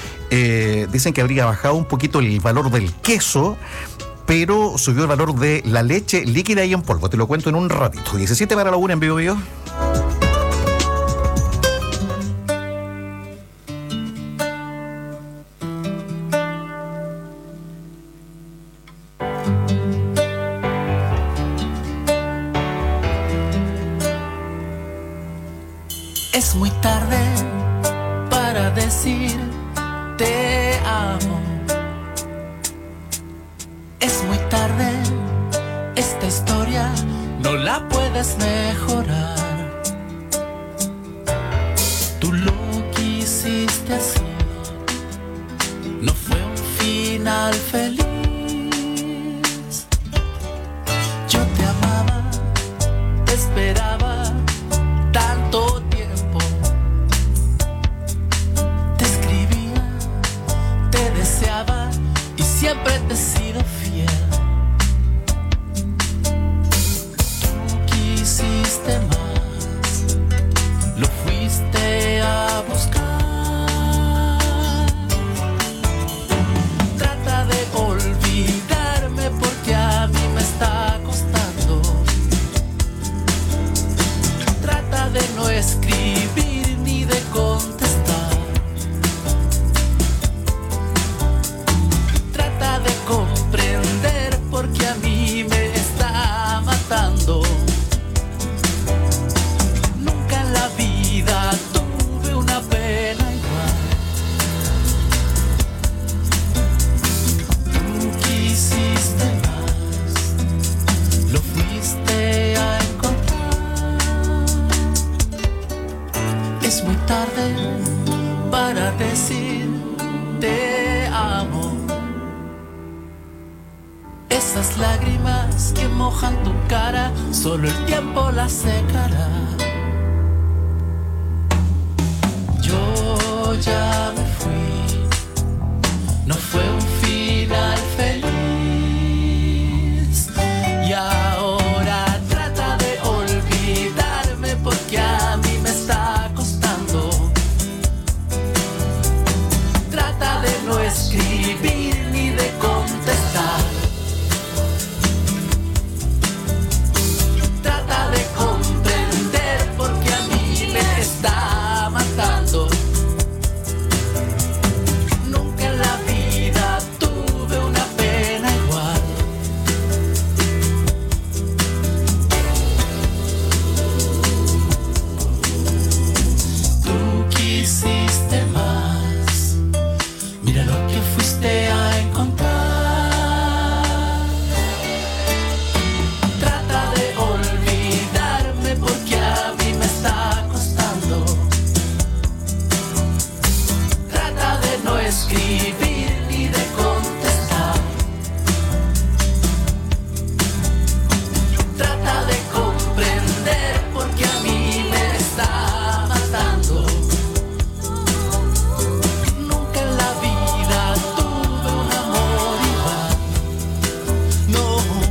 Eh, dicen que habría bajado un poquito el valor del queso, pero subió el valor de la leche líquida y en polvo. Te lo cuento en un ratito. diecisiete para la una en Bio Bio. Es muy tarde para decir te amo. Es muy tarde, esta historia no la puedes mejorar. Tú lo quisiste así, no fue un final feliz. Yo te amaba, te esperaba Es muy tarde para decir te amo. Esas lágrimas que mojan tu cara, solo el tiempo las secará. Yo ya me fui, no fue un final feliz. Y ahora trata de olvidarme porque a mí me está costando. Trata de no escribir ni de contestar. Trata de comprender porque a mí me está matando. Nunca en la vida tuve una pena igual. Tú quisiste más. Mira lo que fuiste a encontrar. Trata de olvidarme porque a mí me está costando. Trata de no escribir ni de contestar. Trata de comprender porque a mí me está matando. Nunca en la vida tuve un amor igual. No.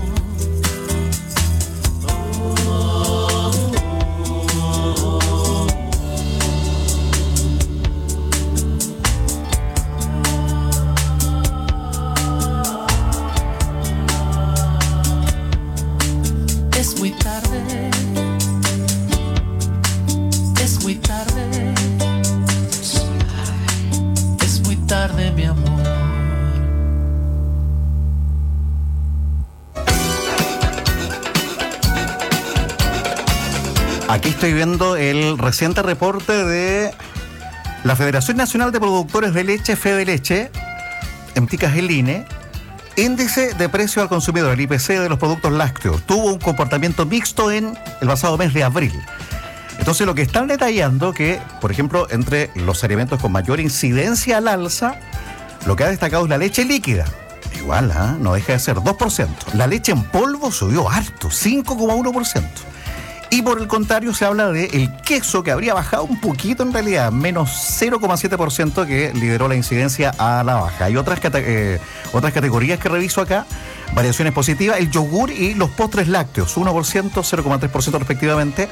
Es muy tarde. Es muy tarde. Es muy tarde, mi amor. Aquí estoy viendo el reciente reporte de la Federación Nacional de Productores de Leche, Fedeleche, en ticas el I N E. Índice de precio al consumidor, el I P C de los productos lácteos, tuvo un comportamiento mixto en el pasado mes de abril. Entonces lo que están detallando que, por ejemplo, entre los alimentos con mayor incidencia al alza, lo que ha destacado es la leche líquida. Igual, ¿eh? No deja de ser dos por ciento. La leche en polvo subió harto, cinco coma uno por ciento. Y por el contrario se habla de el queso, que habría bajado un poquito en realidad, menos cero coma siete por ciento, que lideró la incidencia a la baja. Hay otras, cate- eh, otras categorías que reviso acá, variaciones positivas, el yogur y los postres lácteos, uno por ciento, cero coma tres por ciento respectivamente.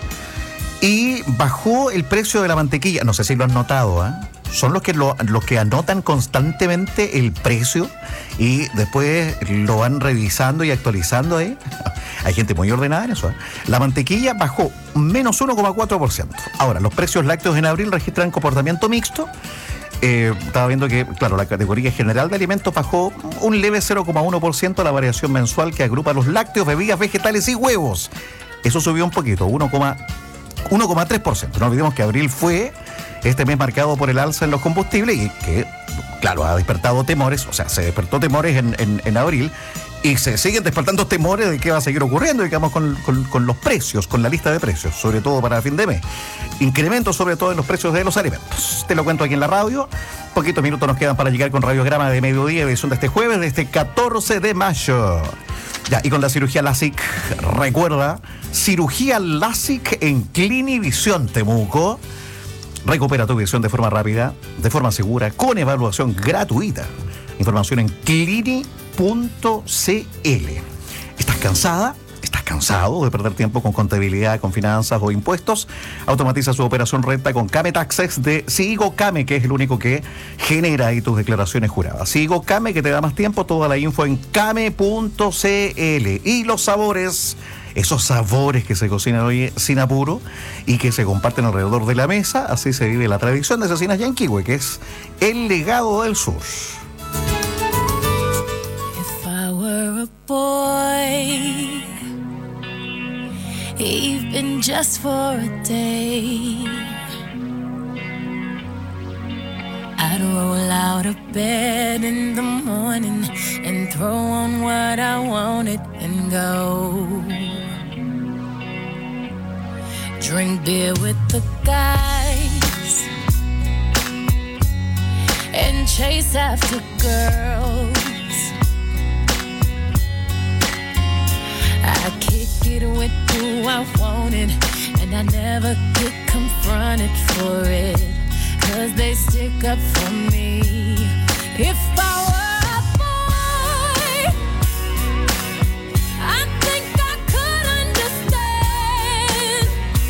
Y bajó el precio de la mantequilla, no sé si lo han notado, ¿eh? Son los que, lo, los que anotan constantemente el precio y después lo van revisando y actualizando ahí. Hay gente muy ordenada en eso, ¿eh? La mantequilla bajó menos uno coma cuatro por ciento. Ahora, los precios lácteos en abril registran comportamiento mixto. Eh, estaba viendo que, claro, la categoría general de alimentos bajó un leve cero coma uno por ciento, la variación mensual que agrupa los lácteos, bebidas vegetales y huevos. Eso subió un poquito, uno coma tres por ciento. No olvidemos que abril fue este mes marcado por el alza en los combustibles y que, claro, ha despertado temores, o sea, se despertó temores en, en, en abril y se siguen despertando temores de qué va a seguir ocurriendo, digamos, con, con, con los precios, con la lista de precios, sobre todo para fin de mes. Incrementos sobre todo en los precios de los alimentos. Te lo cuento aquí en la radio. Poquitos minutos nos quedan para llegar con Radiograma de Mediodía, edición de este jueves, de este catorce de mayo. Ya, y con la cirugía LASIK, recuerda, cirugía LASIK en Clinivisión Temuco. Recupera tu visión de forma rápida, de forma segura, con evaluación gratuita. Información en clini punto c l. ¿Estás cansada? ¿Estás cansado de perder tiempo con contabilidad, con finanzas o impuestos? Automatiza su operación recta con Came Taxes de Sigo Came, que es el único que genera ahí tus declaraciones juradas. Sigo Came, que te da más tiempo. Toda la info en came punto c l. Y los sabores, esos sabores que se cocinan hoy sin apuro y que se comparten alrededor de la mesa. Así se vive la tradición de Cecinas Yanquihue, que es el legado del sur. If I were a boy, even just for a day, I'd roll out of bed in the morning and throw on what I wanted and go. Drink beer with the guys and chase after girls. I kick it with who I wanted, and I never get confronted for it, 'cause they stick up for me. If I were a boy, I think I could understand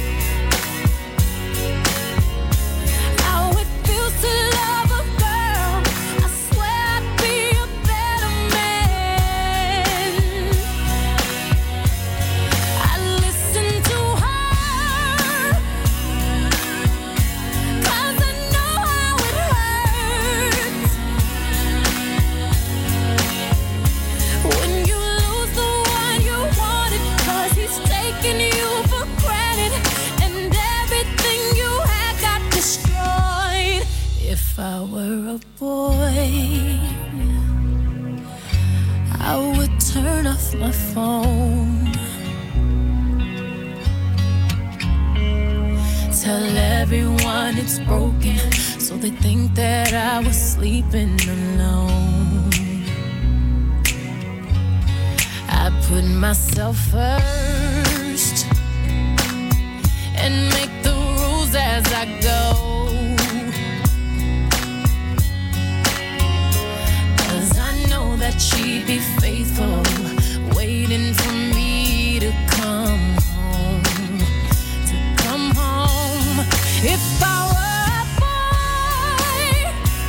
how it feels to love a girl. I swear I'd be a better man. I listen to her, 'cause I know how it hurts when you lose the one you wanted, 'cause he's taking you for granted, and everything you had got destroyed. If I were a boy, I would turn off my phone, tell everyone it's broken, so they think that I was sleeping alone. I put myself first and make the rules as I go, 'cause I know that she'd be faithful, waiting for me to come home, to come home. If I were a boy,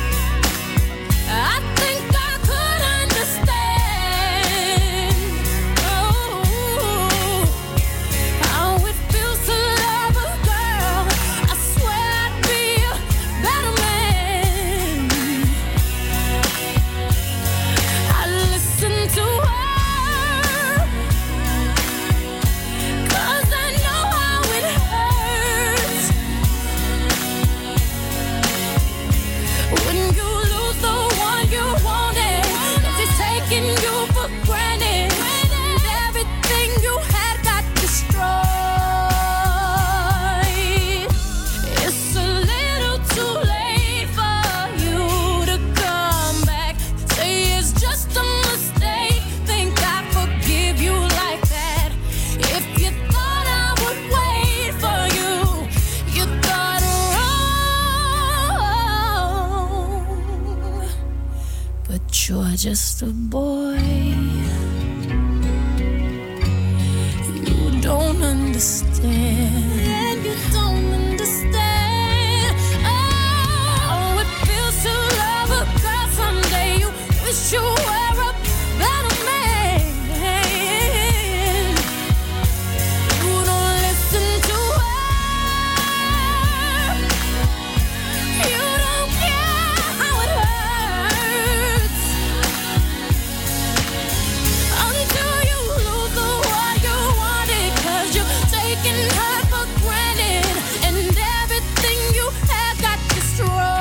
I think I could understand, oh, how it feels to love a girl. I swear I'd be a better man. I listen to her, 'cause I know how it hurts when you lose the one you wanted, 'cause he's taking you for granted, and everything you had got destroyed. It's a little too late for you to come back, say it's just a mistake, think I forgive you like that. If you thought I would wait for you, you thought wrong, but you're just a boy. You don't understand. You don't understand. Oh, it feels to love a girl someday. You wish you were a better man. You don't listen to her. You don't care how it hurts until you lose the one you wanted, 'cause you're taking her for granted, and everything you had got destroyed.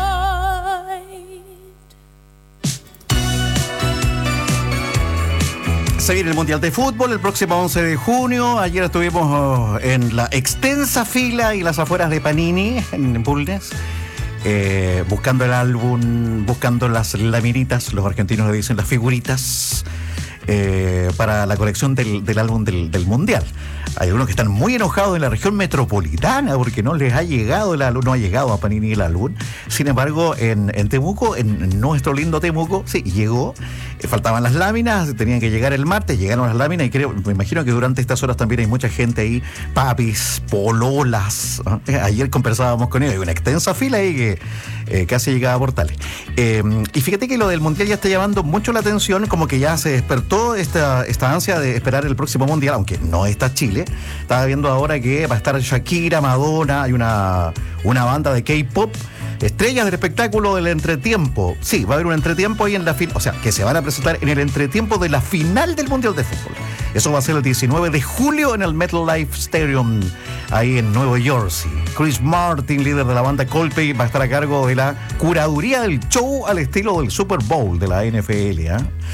Se viene el Mundial de Fútbol el próximo once de junio. Ayer estuvimos oh, en la extensa fila y las afueras de Panini en Bulnes, eh, buscando el álbum, buscando las laminitas, los argentinos le dicen las figuritas, eh, para la colección del, del álbum del, del Mundial. Hay algunos que están muy enojados en la región metropolitana porque no les ha llegado el álbum, no ha llegado a Panini el álbum. Sin embargo, en, en Temuco, en nuestro lindo Temuco, sí, llegó. Eh, faltaban las láminas, tenían que llegar el martes, llegaron las láminas y creo, me imagino que durante estas horas también hay mucha gente ahí, papis, pololas. ¿eh? Ayer conversábamos con ellos, hay una extensa fila ahí que eh, casi llegaba a Portales. Eh, y fíjate que lo del Mundial ya está llamando mucho la atención, como que ya se despertó esta, esta ansia de esperar el próximo Mundial, aunque no está Chile. Estaba viendo ahora que va a estar Shakira, Madonna, hay una, una banda de K-pop, estrellas del espectáculo del entretiempo. Sí, va a haber un entretiempo ahí en la final, o sea, que se van a presentar en el entretiempo de la final del Mundial de Fútbol. Eso va a ser el diecinueve de julio en el MetLife Stadium, ahí en Nueva Jersey. Chris Martin, líder de la banda Coldplay, va a estar a cargo de la curaduría del show al estilo del Super Bowl de la N F L. ¿eh?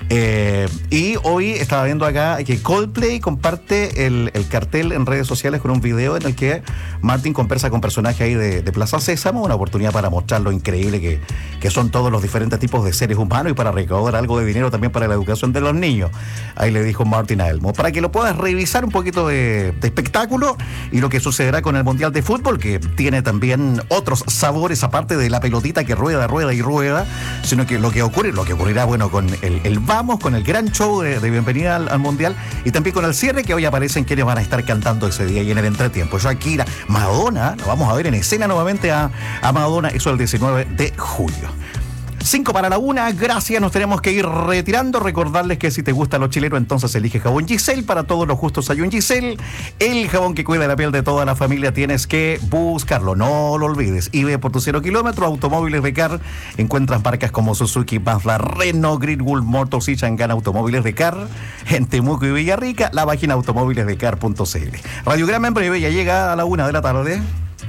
Eh, y hoy estaba viendo acá que Coldplay comparte el, el cartel en redes sociales con un video en el que Martin conversa con personajes ahí de, de Plaza Sésamo, una oportunidad para mostrar lo increíble que, que son todos los diferentes tipos de seres humanos y para recaudar algo de dinero también para la educación de los niños. Ahí le dijo Martin a Elmo, para que lo puedas revisar un poquito de, de espectáculo y lo que sucederá con el Mundial de Fútbol, que tiene también otros sabores aparte de la pelotita que rueda, rueda y rueda, sino que lo que ocurre, lo que ocurrirá, bueno, con el, el Vamos, con el gran show de, de bienvenida al, al Mundial y también con el cierre, que hoy aparecen quienes van a estar cantando ese día y en el entretiempo. Shakira, Madonna, lo vamos a ver en escena nuevamente a, a Madonna, eso el diecinueve de julio. Cinco para la una, gracias, nos tenemos que ir retirando. Recordarles que si te gusta lo chileno, entonces elige jabón Giselle. Para todos los gustos hay un Giselle, el jabón que cuida la piel de toda la familia. Tienes que buscarlo, no lo olvides. Y ve por tu cero kilómetro, Automóviles de Car. Encuentras marcas como Suzuki, Mazda, Renault, Greenwood, Motors y Changana. Automóviles de Car en Temuco y Villarrica. La página automóviles de car punto c l. Radiograma en breve, ya llega a la una de la tarde.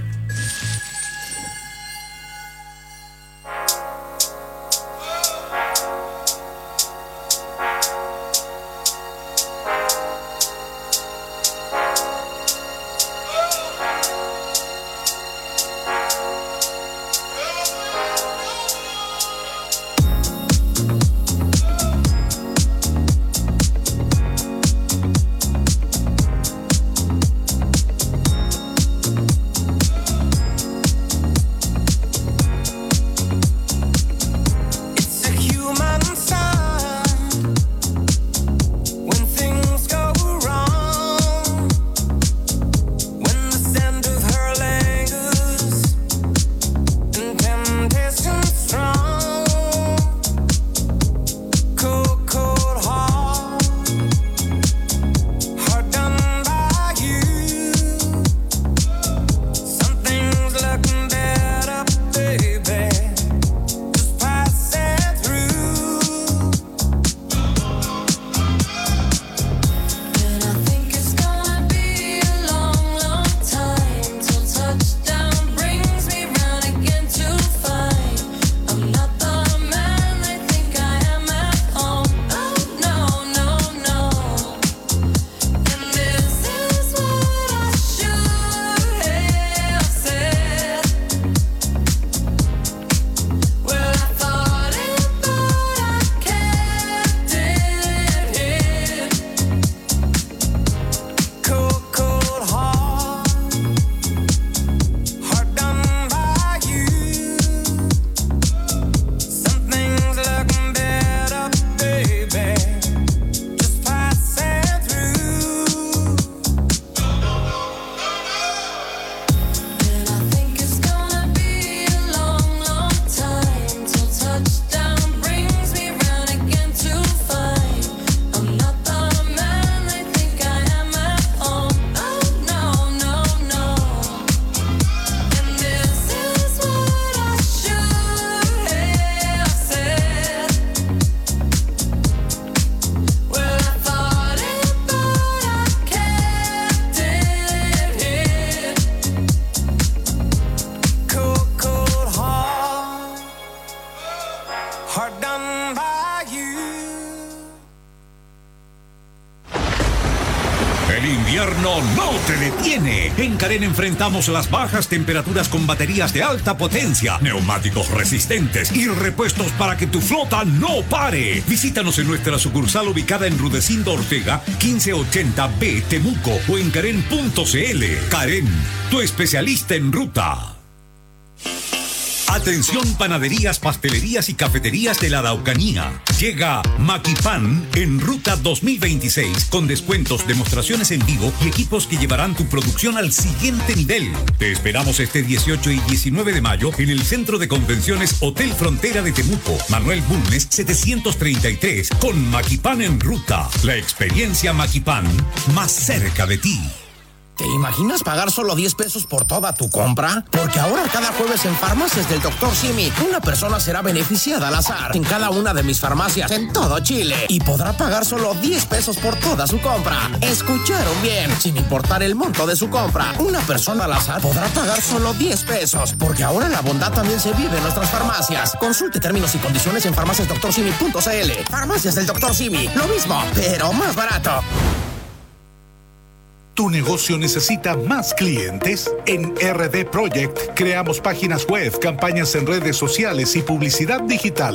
No te detiene. En Karen enfrentamos las bajas temperaturas con baterías de alta potencia, neumáticos resistentes y repuestos para que tu flota no pare. Visítanos en nuestra sucursal ubicada en Rudecindo Ortega, quince ochenta B, Temuco, o en karen punto c l. Karen, tu especialista en ruta. Atención, panaderías, pastelerías y cafeterías de la Araucanía. Llega Maquipan en Ruta dos mil veintiséis con descuentos, demostraciones en vivo y equipos que llevarán tu producción al siguiente nivel. Te esperamos este dieciocho y diecinueve de mayo en el Centro de Convenciones Hotel Frontera de Temuco, Manuel Bulnes setecientos treinta y tres, con Maquipan en Ruta. La experiencia Maquipan más cerca de ti. ¿Te imaginas pagar solo diez pesos por toda tu compra? Porque ahora cada jueves en Farmacias del doctor Simi, una persona será beneficiada al azar en cada una de mis farmacias en todo Chile y podrá pagar solo diez pesos por toda su compra. Escucharon bien, sin importar el monto de su compra, una persona al azar podrá pagar solo diez pesos, porque ahora la bondad también se vive en nuestras farmacias. Consulte términos y condiciones en farmacias doctor simi punto c l. Farmacias del doctor Simi, lo mismo, pero más barato. ¿Tu negocio necesita más clientes? En R D Project creamos páginas web, campañas en redes sociales y publicidad digital